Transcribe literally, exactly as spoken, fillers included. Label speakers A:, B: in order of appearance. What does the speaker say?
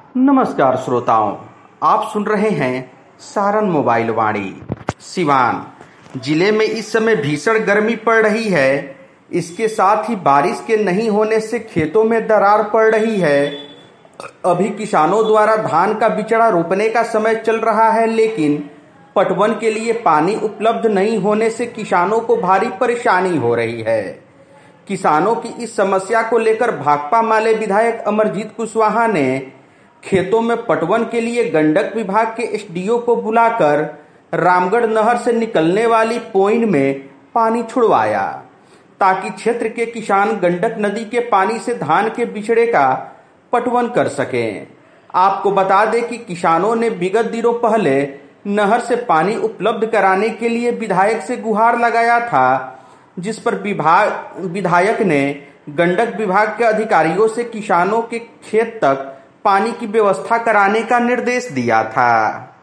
A: नमस्कार श्रोताओं, आप सुन रहे हैं सारण मोबाइल वाणी। सिवान जिले में इस समय भीषण गर्मी पड़ रही है। इसके साथ ही बारिश के नहीं होने से खेतों में दरार पड़ रही है। अभी किसानों द्वारा धान का बिचड़ा रोपने का समय चल रहा है, लेकिन पटवन के लिए पानी उपलब्ध नहीं होने से किसानों को भारी परेशानी हो रही है। किसानों की इस समस्या को लेकर भाकपा माले विधायक अमरजीत कुशवाहा ने खेतों में पटवन के लिए गंडक विभाग के एसडीओ को बुलाकर रामगढ़ नहर से निकलने वाली पोइन में पानी छुड़वाया, ताकि क्षेत्र के किसान गंडक नदी के पानी से धान के बिचड़े का पटवन कर सकें। आपको बता दें कि किसानों ने विगत दिनों पहले नहर से पानी उपलब्ध कराने के लिए विधायक से गुहार लगाया था, जिस पर विभाग विधायक ने गंडक विभाग के अधिकारियों से किसानों के खेत तक पानी की व्यवस्था कराने का निर्देश दिया था।